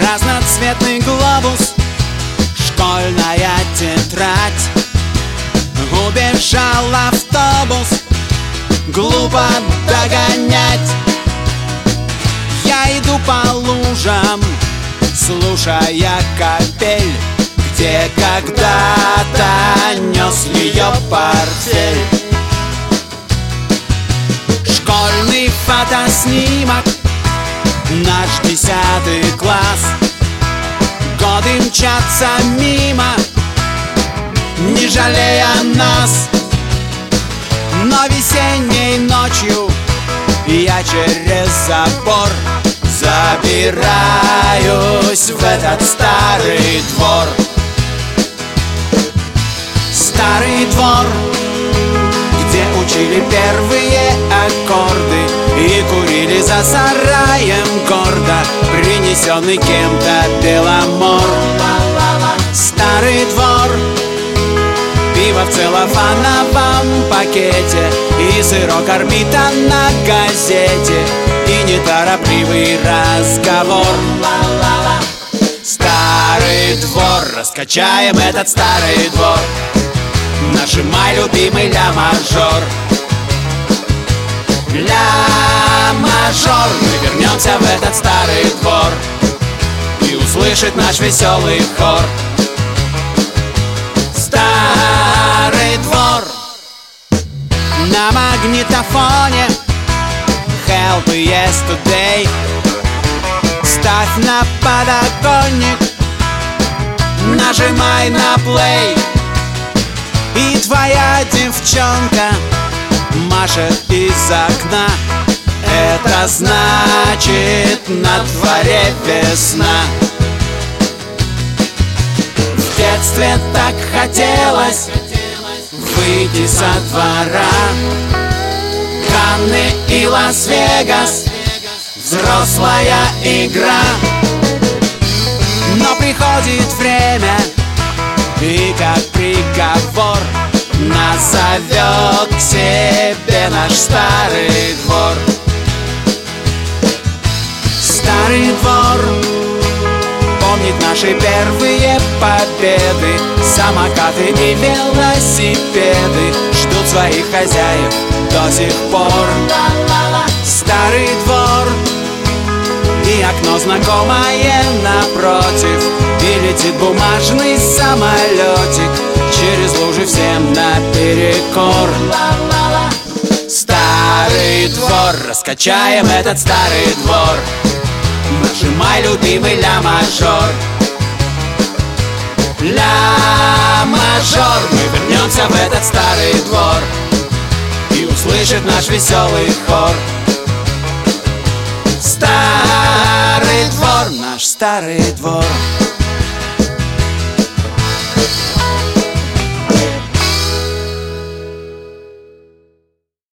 Разноцветный глобус, школьная тетрадь. Убежал автобус, глупо догонять. Я иду по лужам, слушая капель, где когда-то нес ее портфель. Школьный фотоснимок, наш 10 класс. Годы мчатся мимо, не жалея нас. Но весенней ночью я через забор забираюсь в этот старый двор. Старый двор, где учили первые аккорды и курили за сараем гордо принесенный кем-то беломор. Старый двор, пиво в целлофановом пакете и сырок орбита на газете и неторопливый разговор. Старый двор, раскачаем этот старый двор. Нажимай, любимый, ля-мажор. Ля-мажор, мы вернемся в этот старый двор и услышит наш веселый хор. Старый двор. На магнитофоне Help Yesterday. Ставь на подоконник, нажимай на плей. И твоя девчонка машет из окна. Это значит, на дворе весна. В детстве так хотелось выйти со двора. Канны и Лас-Вегас, взрослая игра. Но приходит время, и как приговор нас зовет к себе наш старый двор. Старый двор помнит наши первые победы. Самокаты и велосипеды ждут своих хозяев до сих пор. Старый двор и окно знакомое напротив, и летит бумажный самолетик через лужи всем наперекор. Старый двор, раскачаем этот старый двор. Нажимай, любимый, ля-мажор. Ля-мажор, мы вернемся в этот старый двор и услышит наш веселый хор. Старый двор, наш старый двор.